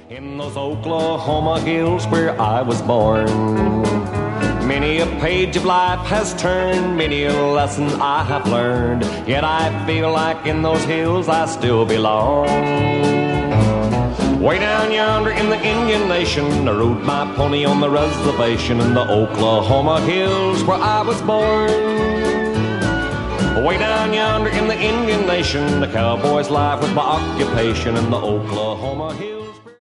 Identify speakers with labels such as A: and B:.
A: In those Oklahoma hills where I was born, many a page of life has turned, many a lesson I have learned, yet I feel like in those hills I still belong. Way down yonder in the Indian Nation, I rode my pony on the reservation in the Oklahoma hills where I was born. Way down yonder in the Indian Nation, the cowboy's life was my occupation in the Oklahoma hills.